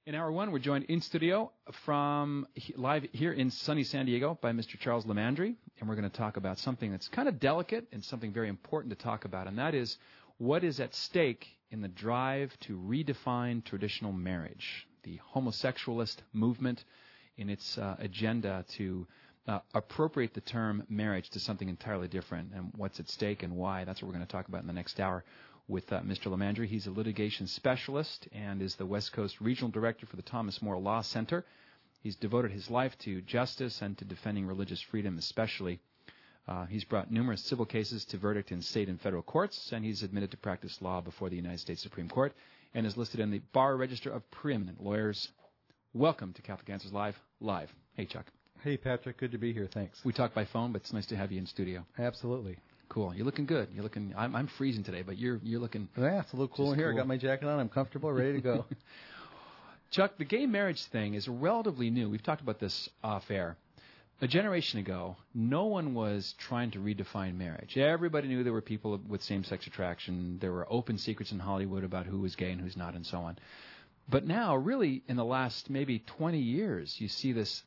In hour one, we're joined in studio from live here in sunny San Diego by Mr. Charles Lamandry, and we're going to talk about something that's kind of delicate and something very important to talk about, and that is what is at stake in the drive to redefine traditional marriage, the homosexualist movement in its agenda to appropriate the term marriage to something entirely different, and what's at stake and why. That's what we're going to talk about in the next hour with Mr. Lamandry. He's a litigation specialist and is the West Coast Regional Director for the Thomas More Law Center. He's devoted his life to justice and to defending religious freedom especially. He's brought numerous civil cases to verdict in state and federal courts, and he's admitted to practice law before the United States Supreme Court and is listed in the Bar Register of Preeminent Lawyers. Welcome to Catholic Answers Live. Hey, Chuck. Hey, Patrick. Good to be here. Thanks. We talk by phone, but it's nice to have you in studio. Absolutely. Cool. You're looking good. I'm freezing today, but you're looking. Yeah, it's a little cool in here. Cool. I got my jacket on. I'm comfortable, ready to go. Chuck, the gay marriage thing is relatively new. We've talked about this off air. A generation ago, no one was trying to redefine marriage. Everybody knew there were people with same-sex attraction. There were open secrets in Hollywood about who was gay and who's not and so on. But now, really, in the last maybe 20 years, you see this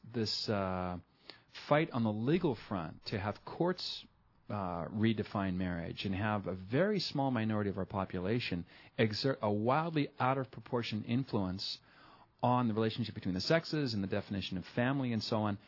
fight on the legal front to have courts redefine marriage and have a very small minority of our population exert a wildly out of proportion influence on the relationship between the sexes and the definition of family and so on.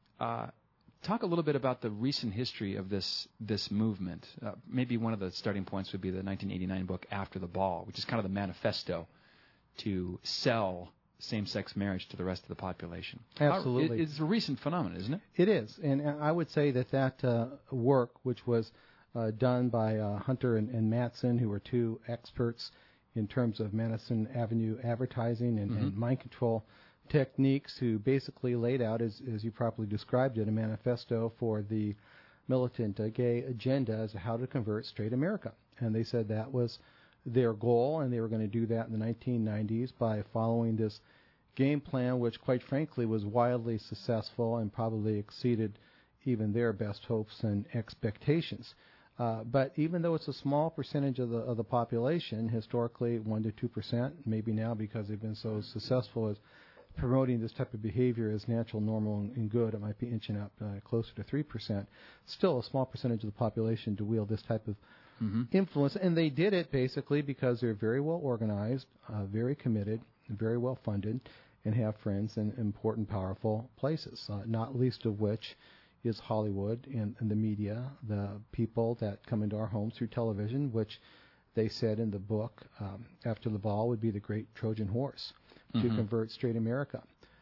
Talk a little bit about the recent history of this movement. Maybe one of the starting points would be the 1989 book After the Ball, which is kind of the manifesto to sell same-sex marriage to the rest of the population. Absolutely. It's a recent phenomenon, isn't it? It is. And I would say that work, which was done by Hunter and Mattson, who were two experts in terms of Madison Avenue advertising and mind control techniques, who basically laid out, as you properly described it, a manifesto for the militant gay agenda as to how to convert straight America. And they said that was their goal, and they were going to do that in the 1990s by following this game plan, which quite frankly was wildly successful and probably exceeded even their best hopes and expectations. But even though it's a small percentage of the population, historically 1% to 2%, maybe now because they've been so successful as promoting this type of behavior as natural, normal, and good, it might be inching up closer to 3%. Still a small percentage of the population to wield this type of influence, and they did it basically because they're very well organized, very committed, very well funded, and have friends in important, powerful places, not least of which is Hollywood and the media, the people that come into our homes through television, which they said in the book After the Ball would be the great Trojan horse to convert straight America.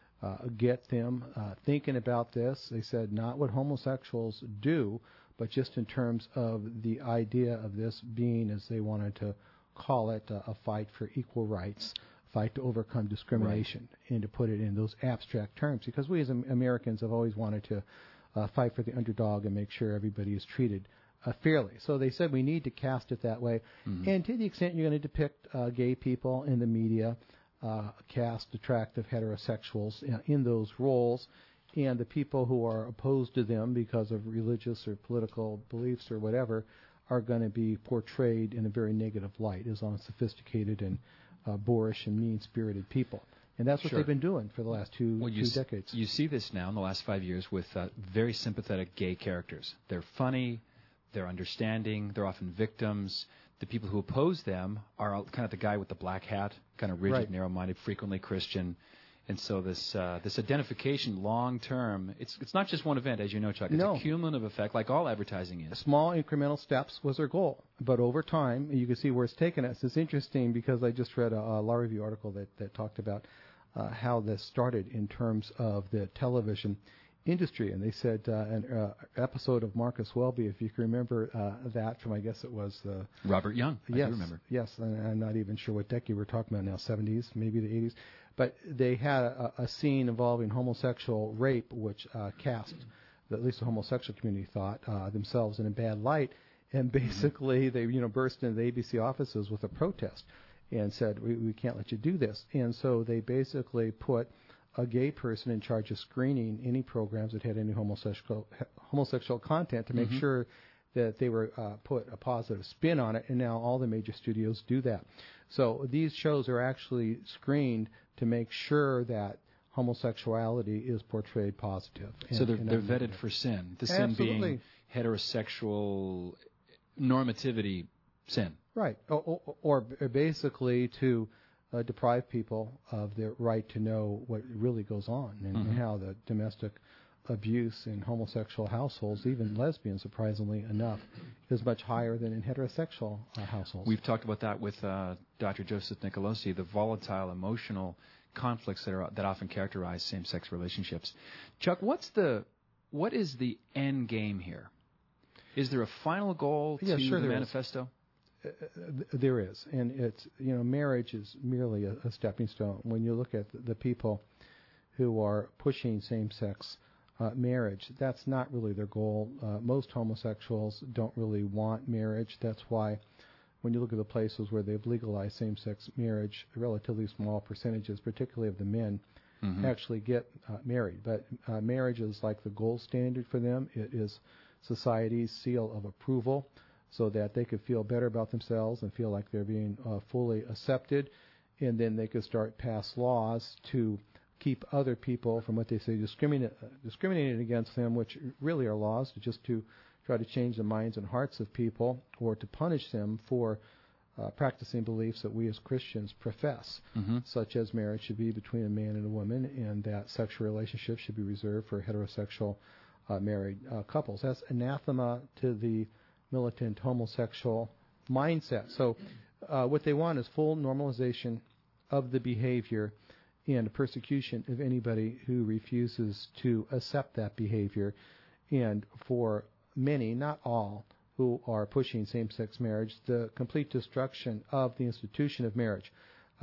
Get them thinking about this. They said not what homosexuals do, but just in terms of the idea of this being, as they wanted to call it, a fight for equal rights, fight to overcome discrimination, and to put it in those abstract terms, because we as Americans have always wanted to fight for the underdog and make sure everybody is treated fairly. So they said we need to cast it that way. And to the extent you're going to depict gay people in the media, cast attractive heterosexuals in those roles, and the people who are opposed to them because of religious or political beliefs or whatever are going to be portrayed in a very negative light as unsophisticated and boorish and mean-spirited people. And that's what they've been doing for the last two decades. You see this now in the last 5 years with very sympathetic gay characters. They're funny, they're understanding, they're often victims. The people who oppose them are kind of the guy with the black hat, kind of rigid, narrow-minded, frequently Christian. And so this identification long-term, it's not just one event, as you know, Chuck. It's a cumulative effect, like all advertising is. Small incremental steps was their goal. But over time, you can see where it's taken us. It's interesting because I just read a law review article that talked about how this started in terms of the television industry. And they said an episode of Marcus Welby, if you can remember that from, I guess it was Robert Young. I do remember. Yes, and I'm not even sure what decade we're talking about now, 70s, maybe the 80s. But they had a scene involving homosexual rape, which cast, at least the homosexual community thought, themselves in a bad light. And basically they burst into the ABC offices with a protest and said, we can't let you do this. And so they basically put a gay person in charge of screening any programs that had any homosexual content to make sure that they were put a positive spin on it, and now all the major studios do that. So these shows are actually screened to make sure that homosexuality is portrayed positive. So they're vetted for sin. The sin being heterosexual normativity sin. Right. Or basically to deprive people of their right to know what really goes on and how the domestic abuse in homosexual households, even lesbian, surprisingly enough, is much higher than in heterosexual households. We've talked about that with Dr. Joseph Nicolosi, the volatile emotional conflicts that often characterize same-sex relationships. Chuck, what is the end game here? Is there a final goal to the manifesto? There is, and it's marriage is merely a stepping stone. When you look at the people who are pushing same-sex marriage, that's not really their goal. Most homosexuals don't really want marriage. That's why when you look at the places where they've legalized same-sex marriage, relatively small percentages, particularly of the men, actually get married. But marriage is like the gold standard for them. It is society's seal of approval so that they could feel better about themselves and feel like they're being fully accepted. And then they could start pass laws to keep other people from what they say discriminated against them, which really are laws just to try to change the minds and hearts of people or to punish them for practicing beliefs that we as Christians profess, such as marriage should be between a man and a woman and that sexual relationships should be reserved for heterosexual married couples. That's anathema to the militant homosexual mindset. So what they want is full normalization of the behavior and persecution of anybody who refuses to accept that behavior. And for many, not all, who are pushing same-sex marriage, the complete destruction of the institution of marriage.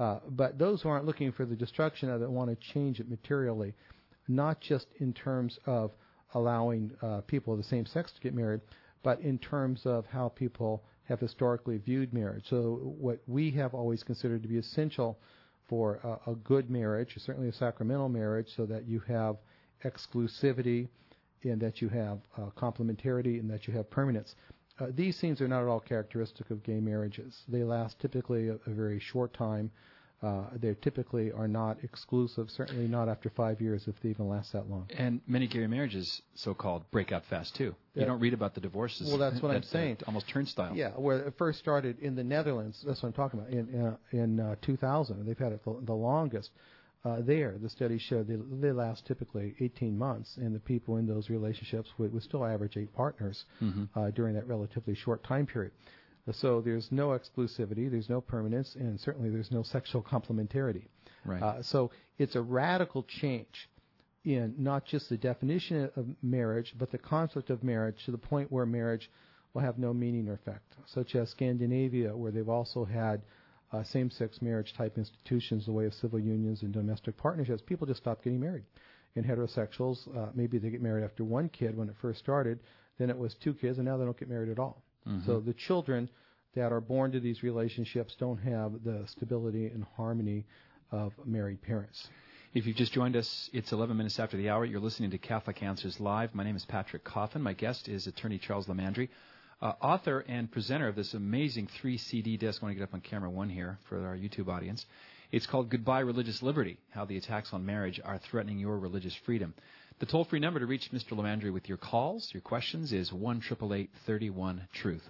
But those who aren't looking for the destruction of it want to change it materially, not just in terms of allowing people of the same sex to get married, but in terms of how people have historically viewed marriage. So what we have always considered to be essential for a good marriage, certainly a sacramental marriage, so that you have exclusivity and that you have complementarity and that you have permanence. These things are not at all characteristic of gay marriages. They last typically a very short time. They typically are not exclusive, certainly not after 5 years if they even last that long. And many gay marriages, so-called, break up fast, too. You don't read about the divorces. Well, that's what I'm saying. Almost turnstile. Yeah, where it first started in the Netherlands, that's what I'm talking about, in 2000. They've had it the longest. There, the study showed they last typically 18 months, and the people in those relationships would still average 8 partners during that relatively short time period. So there's no exclusivity, there's no permanence, and certainly there's no sexual complementarity. Right. So it's a radical change in not just the definition of marriage, but the concept of marriage to the point where marriage will have no meaning or effect, such as Scandinavia, where they've also had same-sex marriage-type institutions, the way of civil unions and domestic partnerships. People just stop getting married. And heterosexuals, maybe they get married after 1 kid when it first started, then it was 2 kids, and now they don't get married at all. So the children that are born to these relationships don't have the stability and harmony of married parents. If you've just joined us, it's 11 minutes after the hour. You're listening to Catholic Answers Live. My name is Patrick Coffin. My guest is attorney Charles Lamandry, author and presenter of this amazing 3-CD disc. I want to get up on camera 1 here for our YouTube audience. It's called Goodbye Religious Liberty, How the Attacks on Marriage Are Threatening Your Religious Freedom. The toll-free number to reach Mr. Lamandry with your calls, your questions, is 1-888-31-TRUTH,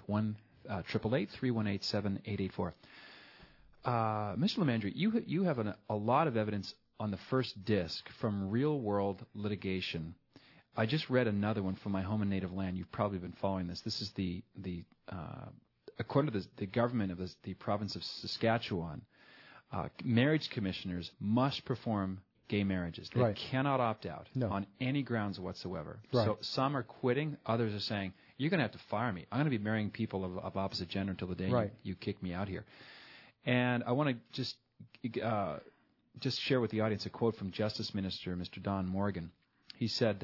1-888-318-7884. Mr. Lamandry, you have a lot of evidence on the first disc from real-world litigation. I just read another one from my home and native land. You've probably been following this. This is according to the government of the province of Saskatchewan, marriage commissioners must perform gay marriages. They cannot opt out on any grounds whatsoever. Right. So some are quitting. Others are saying, you're going to have to fire me. I'm going to be marrying people of opposite gender until the day you kick me out here. And I want to just share with the audience a quote from Justice Minister Mr. Don Morgan. He said,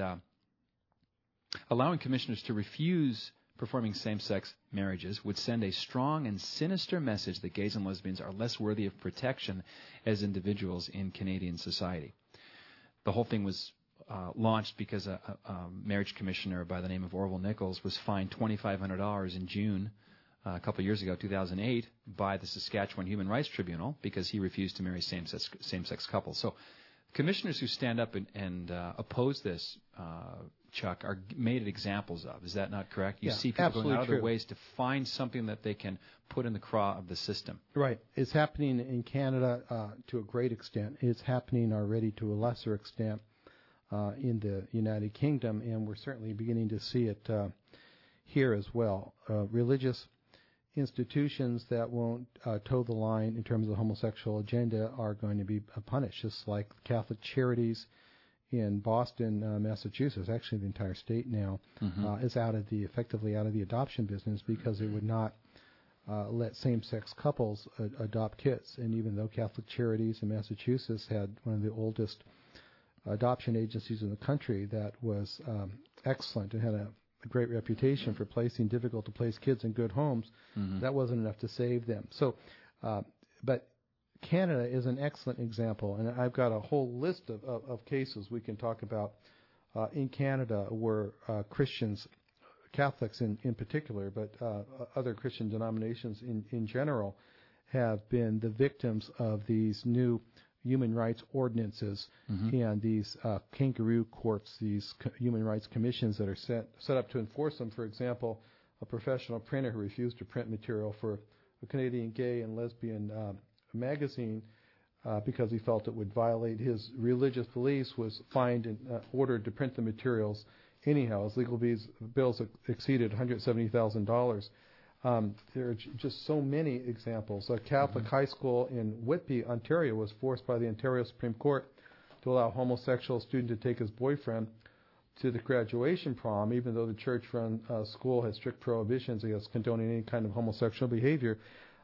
allowing commissioners to refuse performing same-sex marriages would send a strong and sinister message that gays and lesbians are less worthy of protection as individuals in Canadian society. The whole thing was launched because a marriage commissioner by the name of Orville Nichols was fined $2,500 in June a couple of years ago, 2008, by the Saskatchewan Human Rights Tribunal because he refused to marry same-sex couples. So commissioners who stand up and oppose this, Chuck, are made examples of. Is that not correct? You see people going out of their ways to find something that they can put in the craw of the system. Right. It's happening in Canada to a great extent. It's happening already to a lesser extent in the United Kingdom, and we're certainly beginning to see it here as well. Religious institutions that won't toe the line in terms of the homosexual agenda are going to be punished, just like Catholic Charities in Boston, Massachusetts. Actually, the entire state now is effectively out of the adoption business because it would not let same-sex couples adopt kids. And even though Catholic Charities in Massachusetts had one of the oldest adoption agencies in the country that was excellent and had a great reputation for placing difficult-to-place kids in good homes, that wasn't enough to save them. So, but Canada is an excellent example, and I've got a whole list of cases we can talk about in Canada where Christians, Catholics in particular, but other Christian denominations in general, have been the victims of these new human rights ordinances and these kangaroo courts, these human rights commissions that are set up to enforce them. For example, a professional printer who refused to print material for a Canadian gay and lesbian magazine because he felt it would violate his religious beliefs was fined and ordered to print the materials anyhow. His legal bills exceeded $170,000. There are just so many examples. A Catholic high school in Whitby, Ontario, was forced by the Ontario Supreme Court to allow a homosexual student to take his boyfriend to the graduation prom, even though the church-run school has strict prohibitions against condoning any kind of homosexual behavior.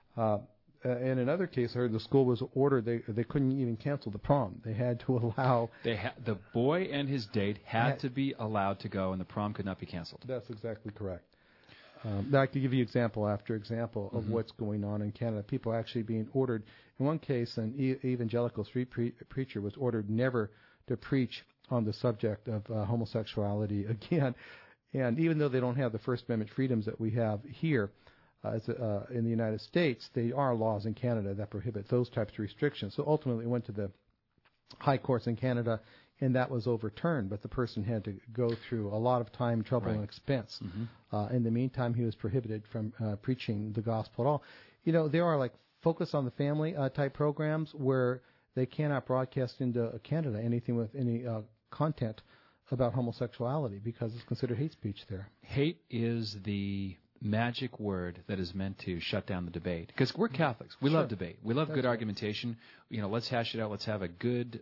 In another case, I heard the school was ordered they couldn't even cancel the prom. They had to allow the boy and his date had to be allowed to go, and the prom could not be canceled. That's exactly correct. I could give you example after example of what's going on in Canada. People actually being ordered. In one case, an evangelical street preacher was ordered never to preach on the subject of homosexuality again. And even though they don't have the First Amendment freedoms that we have here in the United States, there are laws in Canada that prohibit those types of restrictions. So ultimately it went to the high courts in Canada, and that was overturned, but the person had to go through a lot of time, trouble, and expense. In the meantime, he was prohibited from preaching the gospel at all. You know, there are like Focus on the Family type programs where they cannot broadcast into Canada anything with any content about homosexuality because it's considered hate speech there. Hate is the magic word that is meant to shut down the debate. Because we're Catholics. We love debate. We love good argumentation. You know, let's hash it out. Let's have a good,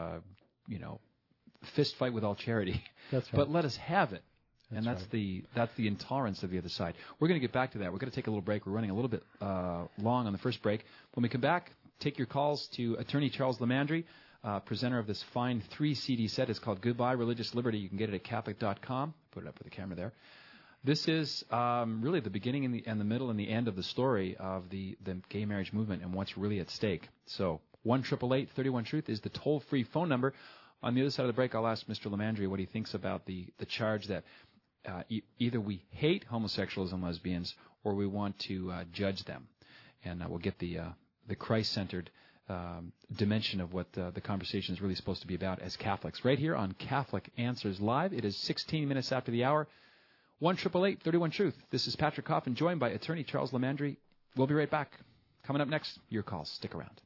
fist fight with all charity. That's right. But let us have it. And that's the intolerance of the other side. We're going to get back to that. We're going to take a little break. We're running a little bit long on the first break. When we come back, take your calls to Attorney Charles Lamandry, presenter of this fine 3-CD set. It's called Goodbye Religious Liberty. You can get it at Catholic.com. Put it up with the camera there. This is really the beginning and the middle and the end of the story of the gay marriage movement and what's really at stake. So 1-888-31-TRUTH is the toll-free phone number. On the other side of the break, I'll ask Mr. Lamandry what he thinks about the charge that either we hate homosexuals and lesbians or we want to judge them. And we'll get the Christ-centered dimension of what the conversation is really supposed to be about as Catholics. Right here on Catholic Answers Live. It is 16 minutes after the hour. 1-888-31-TRUTH. This is Patrick Coffin, joined by Attorney Charles Lamandry. We'll be right back. Coming up next, your calls. Stick around.